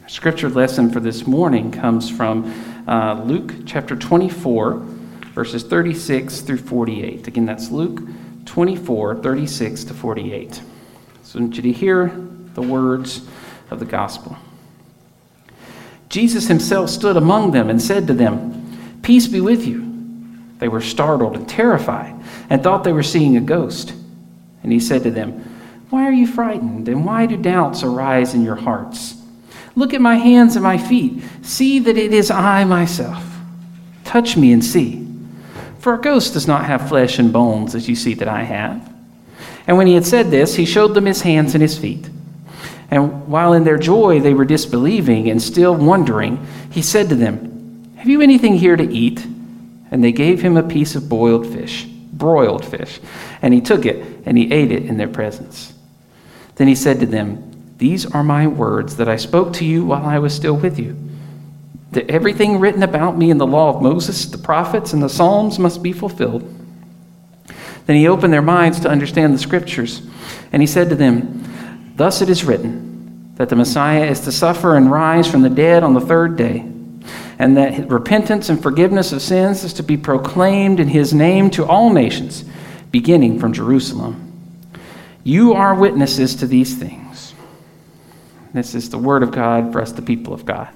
Scripture lesson for this morning comes from Luke chapter 24, verses 36 through 48. Again, that's Luke 24, 36 to 48. So I want you to hear the words of the gospel. Jesus himself stood among them and said to them, "Peace be with you." They were startled and terrified and thought they were seeing a ghost. And he said to them, "Why are you frightened, and why do doubts arise in your hearts? Look at my hands and my feet. See that it is I myself. Touch me and see. For a ghost does not have flesh and bones as you see that I have." And when he had said this, he showed them his hands and his feet. And while in their joy they were disbelieving and still wondering, he said to them, "Have you anything here to eat?" And they gave him a piece of broiled fish. And he took it and he ate it in their presence. Then he said to them, "These are my words that I spoke to you while I was still with you, that everything written about me in the law of Moses, the prophets, and the Psalms must be fulfilled." Then he opened their minds to understand the Scriptures. And he said to them, "Thus it is written, that the Messiah is to suffer and rise from the dead on the third day, and that repentance and forgiveness of sins is to be proclaimed in his name to all nations, beginning from Jerusalem. You are witnesses to these things." This is the word of God for us, the people of God.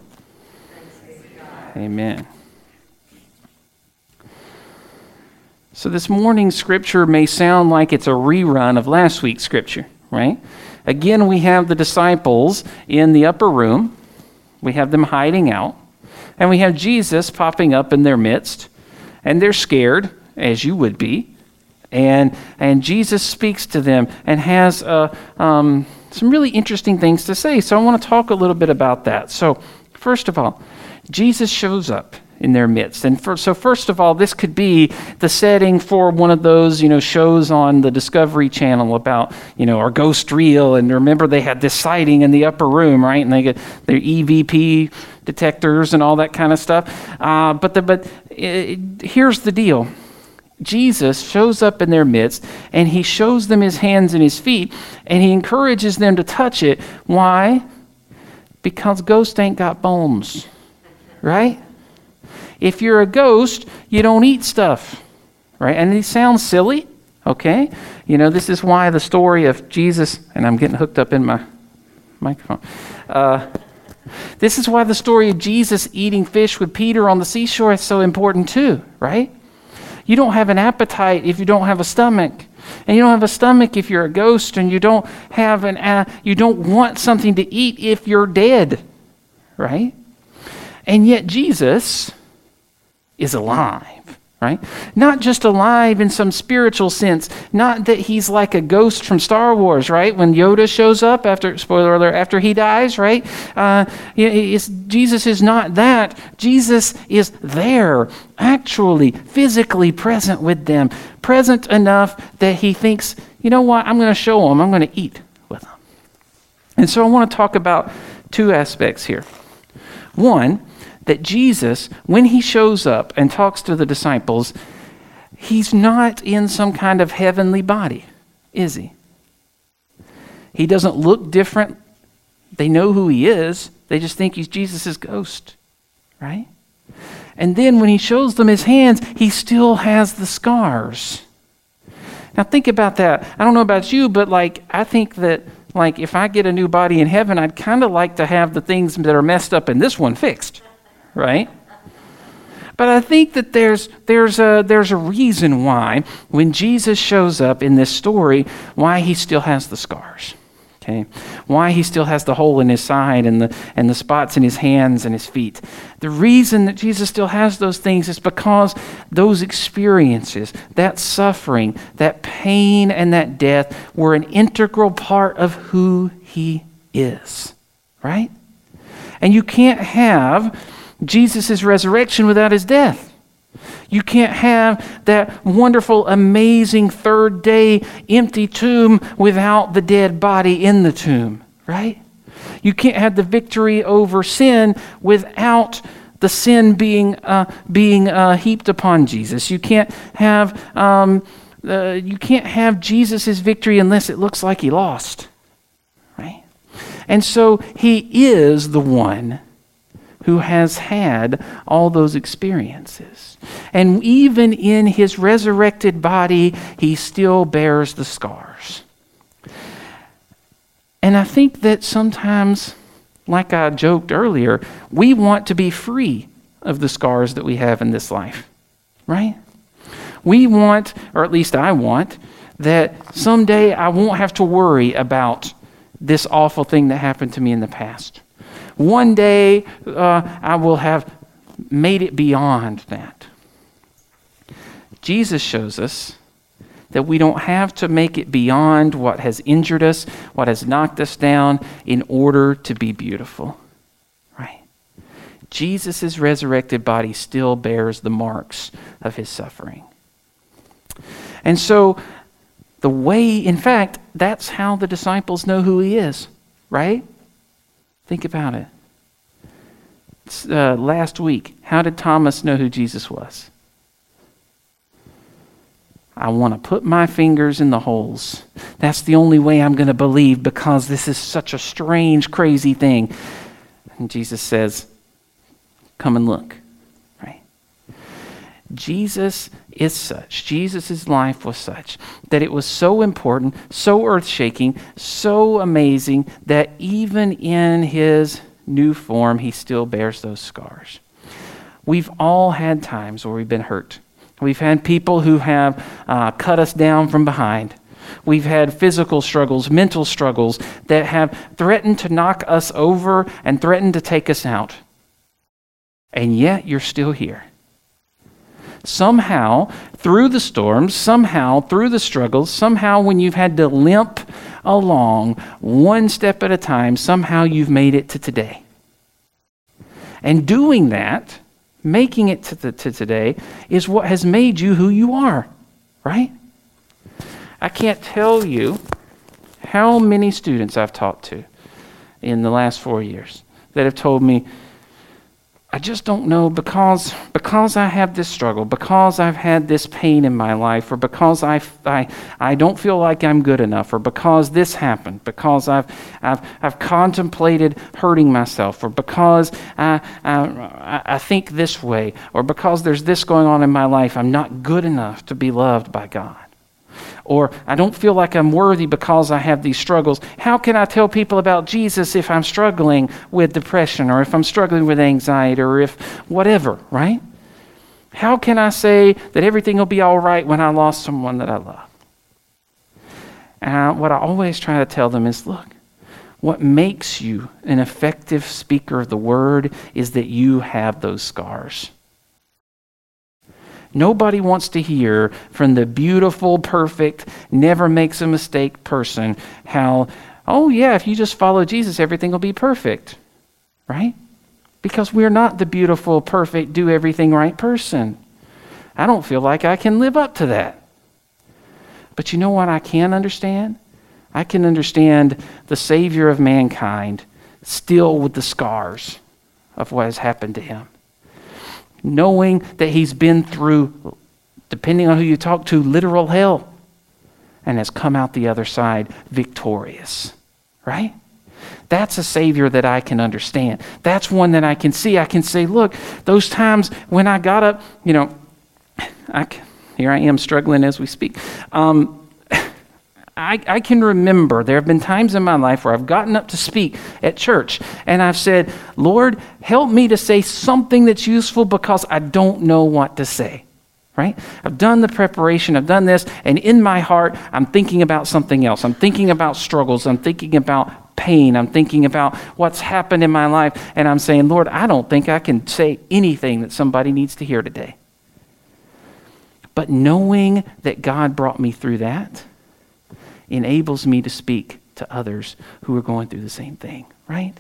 Amen. So this morning's scripture may sound like it's a rerun of last week's scripture, right? Again, we have the disciples in the upper room. We have them hiding out. And we have Jesus popping up in their midst. And they're scared, as you would be. And Jesus speaks to them and has some really interesting things to say. So I want to talk a little bit about that. So first of all, Jesus shows up in their midst. And so first of all, this could be the setting for one of those, shows on the Discovery Channel about, are ghosts real? And remember they had this sighting in the upper room, right? And they get their EVP detectors and all that kind of stuff. But here's the deal. Jesus shows up in their midst, and he shows them his hands and his feet, and he encourages them to touch it. Why? Because ghosts ain't got bones, right? If you're a ghost, you don't eat stuff, right? And it sounds silly, okay? This is why the story of Jesus, and I'm getting hooked up in my microphone. This is why the story of Jesus eating fish with Peter on the seashore is so important too, right? You don't have an appetite if you don't have a stomach. And you don't have a stomach if you're a ghost, and you don't want something to eat if you're dead, right? And yet Jesus is alive, right? Not just alive in some spiritual sense, not that he's like a ghost from Star Wars, right? When Yoda shows up spoiler alert, after he dies, right? Jesus is not that. Jesus is there, actually, physically present with them, present enough that he thinks, you know what, I'm going to show them, I'm going to eat with them. And so I want to talk about two aspects here. One, that Jesus, when he shows up and talks to the disciples, he's not in some kind of heavenly body, is he? He doesn't look different. They know who he is. They just think he's Jesus' ghost, right? And then when he shows them his hands, he still has the scars. Now think about that. I don't know about you, but I think that if I get a new body in heaven, I'd kind of like to have the things that are messed up in this one fixed. Right? But I think that there's a reason why when Jesus shows up in this story, why he still has the scars. Okay? Why he still has the hole in his side and the spots in his hands and his feet. The reason that Jesus still has those things is because those experiences, that suffering, that pain and that death were an integral part of who he is. Right? And you can't have Jesus' resurrection without his death. You can't have that wonderful, amazing third day empty tomb without the dead body in the tomb, right? You can't have the victory over sin without the sin being heaped upon Jesus. You can't have Jesus' victory unless it looks like he lost, right? And so he is the one who has had all those experiences. And even in his resurrected body, he still bears the scars. And I think that sometimes, like I joked earlier, we want to be free of the scars that we have in this life, right? We want, or at least I want, that someday I won't have to worry about this awful thing that happened to me in the past. One day I will have made it beyond that. Jesus shows us that we don't have to make it beyond what has injured us, what has knocked us down, in order to be beautiful. Right? Jesus' resurrected body still bears the marks of his suffering. And so the way, in fact, that's how the disciples know who he is, right? Think about it. Last week, how did Thomas know who Jesus was? I want to put my fingers in the holes. That's the only way I'm going to believe, because this is such a strange, crazy thing. And Jesus says, come and look. Right? Jesus is such, Jesus' life was such, that it was so important, so earth-shaking, so amazing, that even in his new form, he still bears those scars. We've all had times where we've been hurt. We've had people who have cut us down from behind. We've had physical struggles, mental struggles that have threatened to knock us over and threatened to take us out. And yet you're still here. Somehow, through the storms, somehow, through the struggles, somehow when you've had to limp along one step at a time, somehow you've made it to today. And doing that, making it to today, is what has made you who you are, right? I can't tell you how many students I've talked to in the last 4 years that have told me, I just don't know, because I have this struggle, because I've had this pain in my life, or because I don't feel like I'm good enough, or because this happened, because I've contemplated hurting myself, or because I think this way, or because there's this going on in my life, I'm not good enough to be loved by God. Or I don't feel like I'm worthy because I have these struggles. How can I tell people about Jesus if I'm struggling with depression, or if I'm struggling with anxiety, or if whatever, right? How can I say that everything will be all right when I lost someone that I love? And what I always try to tell them is, look, what makes you an effective speaker of the word is that you have those scars. Nobody wants to hear from the beautiful, perfect, never makes a mistake person how, oh yeah, if you just follow Jesus, everything will be perfect, right? Because we're not the beautiful, perfect, do everything right person. I don't feel like I can live up to that. But you know what I can understand? I can understand the Savior of mankind still with the scars of what has happened to him. Knowing that he's been through, depending on who you talk to, literal hell, and has come out the other side victorious, right? That's a Savior that I can understand. That's one that I can see. I can say, look, those times when I got up, here I am struggling as we speak. I can remember there have been times in my life where I've gotten up to speak at church and I've said, Lord, help me to say something that's useful because I don't know what to say, right? I've done the preparation, I've done this, and in my heart, I'm thinking about something else. I'm thinking about struggles. I'm thinking about pain. I'm thinking about what's happened in my life, and I'm saying, Lord, I don't think I can say anything that somebody needs to hear today. But knowing that God brought me through that enables me to speak to others who are going through the same thing, right?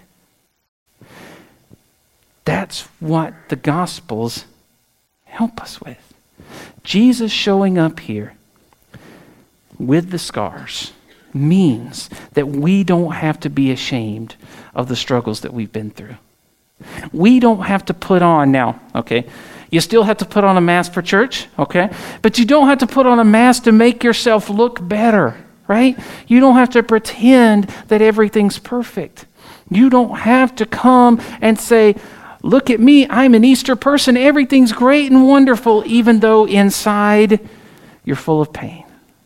That's what the Gospels help us with. Jesus showing up here with the scars means that we don't have to be ashamed of the struggles that we've been through. We don't have to put on now, okay? You still have to put on a mask for church, okay? But you don't have to put on a mask to make yourself look better, right? You don't have to pretend that everything's perfect. You don't have to come and say, look at me, I'm an Easter person, everything's great and wonderful, even though inside you're full of pain.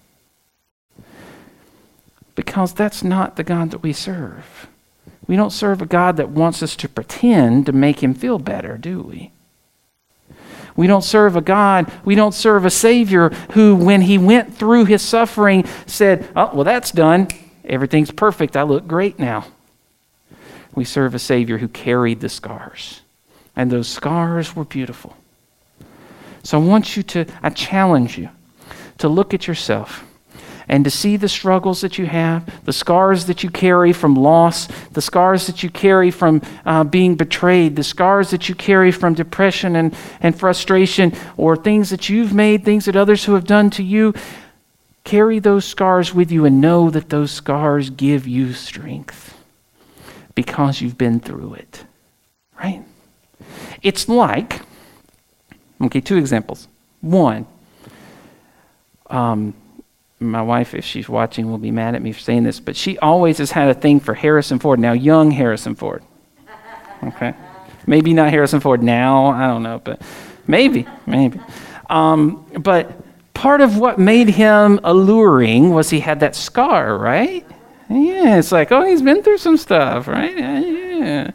Because that's not the God that we serve. We don't serve a God that wants us to pretend to make him feel better, do we? We don't serve a Savior who, when he went through his suffering, said, oh, well, that's done. Everything's perfect. I look great now. We serve a Savior who carried the scars. And those scars were beautiful. So I challenge you to look at yourself and to see the struggles that you have, the scars that you carry from loss, the scars that you carry from being betrayed, the scars that you carry from depression and frustration, or things that you've made, things that others who have done to you. Carry those scars with you and know that those scars give you strength because you've been through it, right? It's like, okay, 2 examples. One, my wife, if she's watching, will be mad at me for saying this, but she always has had a thing for Harrison Ford. Now, young Harrison Ford. Okay? Maybe not Harrison Ford now, I don't know, but maybe. But part of what made him alluring was he had that scar, right? Yeah, it's like, oh, he's been through some stuff, right? Yeah.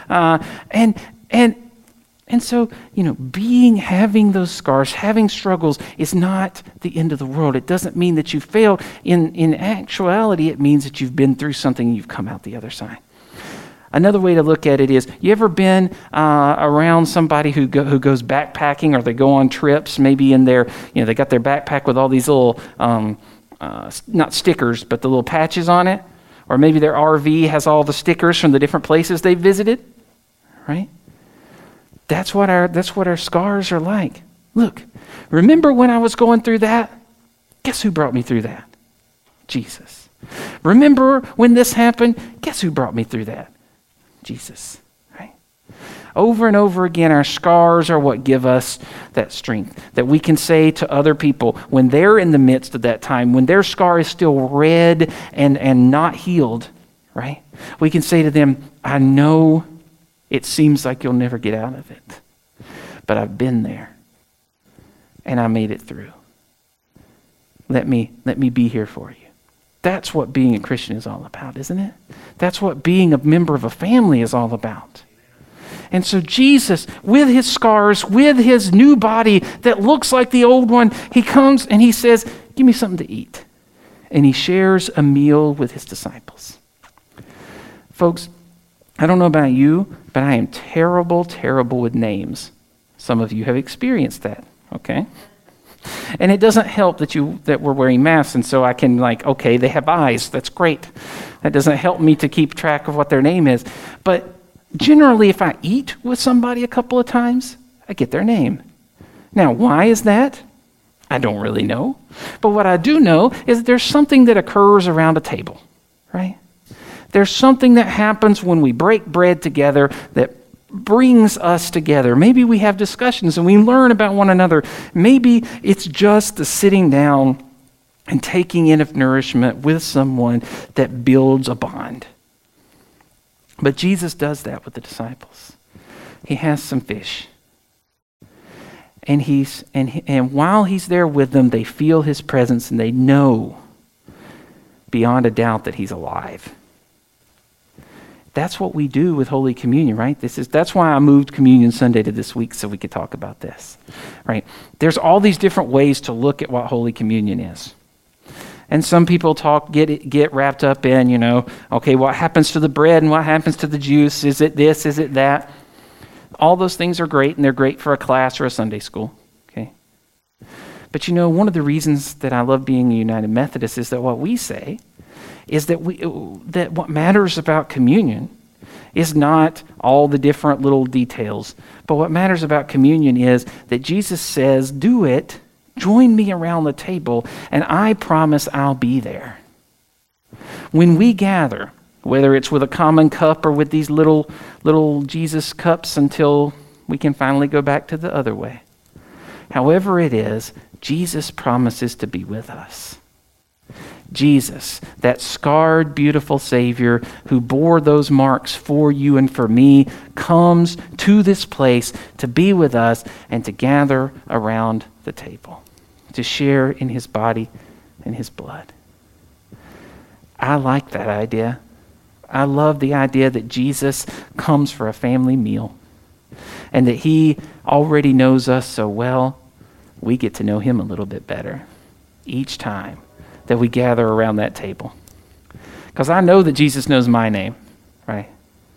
And so, having those scars, having struggles is not the end of the world. It doesn't mean that you failed. In actuality, it means that you've been through something and you've come out the other side. Another way to look at it is, you ever been around somebody who goes backpacking, or they go on trips, maybe in their, they got their backpack with all these little, not stickers, but the little patches on it, or maybe their RV has all the stickers from the different places they visited, right? That's what our scars are like. Look, remember when I was going through that? Guess who brought me through that? Jesus. Remember when this happened? Guess who brought me through that? Jesus. Right? Over and over again, our scars are what give us that strength that we can say to other people when they're in the midst of that time, when their scar is still red and not healed, right? We can say to them, I know it seems like you'll never get out of it, but I've been there and I made it through. Let me be here for you. That's what being a Christian is all about, isn't it? That's what being a member of a family is all about. And so Jesus, with his scars, with his new body that looks like the old one, he comes and he says, give me something to eat. And he shares a meal with his disciples. Folks, I don't know about you, but I am terrible with names. Some of you have experienced that, okay? And it doesn't help that we're wearing masks, and so I can okay, they have eyes, that's great. That doesn't help me to keep track of what their name is. But generally, if I eat with somebody a couple of times, I get their name. Now, why is that? I don't really know. But what I do know is that there's something that occurs around a table, right? There's something that happens when we break bread together that brings us together. Maybe we have discussions and we learn about one another. Maybe it's just the sitting down and taking in of nourishment with someone that builds a bond. But Jesus does that with the disciples. He has some fish. And while he's there with them, they feel his presence and they know beyond a doubt that he's alive. That's what we do with Holy Communion, right? That's why I moved Communion Sunday to this week so we could talk about this, right? There's all these different ways to look at what Holy Communion is. And some people get wrapped up in, okay, what happens to the bread and what happens to the juice? Is it this? Is it that? All those things are great, and they're great for a class or a Sunday school, okay? But one of the reasons that I love being a United Methodist is that what we say is that what matters about communion is not all the different little details, but what matters about communion is that Jesus says, do it, join me around the table, and I promise I'll be there. When we gather, whether it's with a common cup or with these little Jesus cups until we can finally go back to the other way, however it is, Jesus promises to be with us. Jesus, that scarred, beautiful Savior who bore those marks for you and for me, comes to this place to be with us and to gather around the table, to share in his body and his blood. I like that idea. I love the idea that Jesus comes for a family meal and that he already knows us so well, we get to know him a little bit better each time that we gather around that table. Because I know that Jesus knows my name, right?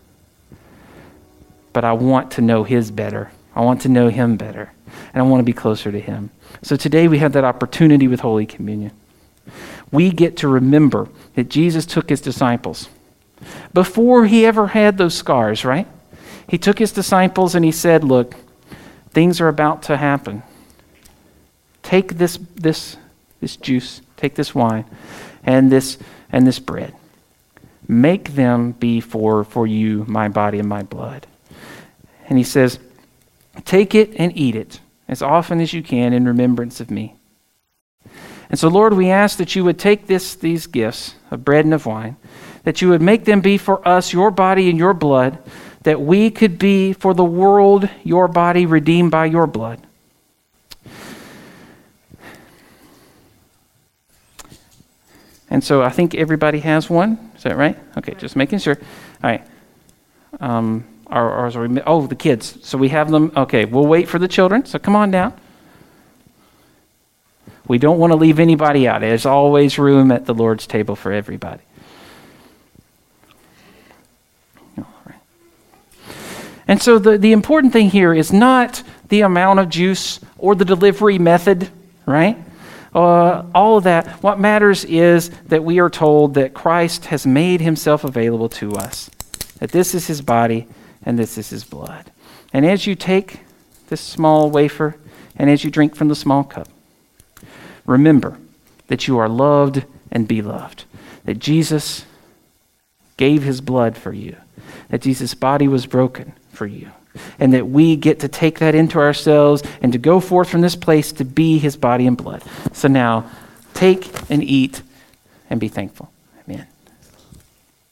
But I want to know his better. I want to know him better. And I want to be closer to him. So today we have that opportunity with Holy Communion. We get to remember that Jesus took his disciples before he ever had those scars, right? He took his disciples and he said, look, things are about to happen. Take this juice, take this wine and this bread. Make them be for you my body and my blood. And he says, take it and eat it as often as you can in remembrance of me. And so, Lord, we ask that you would take these gifts of bread and of wine, that you would make them be for us your body and your blood, that we could be for the world your body redeemed by your blood. And so I think everybody has one. Is that right? Okay, just making sure. All right. The kids. So we have them. Okay, we'll wait for the children. So come on down. We don't want to leave anybody out. There's always room at the Lord's table for everybody. All right. And so the important thing here is not the amount of juice or the delivery method, right? All of that. What matters is that we are told that Christ has made himself available to us, that this is his body and this is his blood. And as you take this small wafer and as you drink from the small cup, remember that you are loved and beloved, that Jesus gave his blood for you, that Jesus' body was broken for you, and that we get to take that into ourselves and to go forth from this place to be his body and blood. So now, take and eat and be thankful.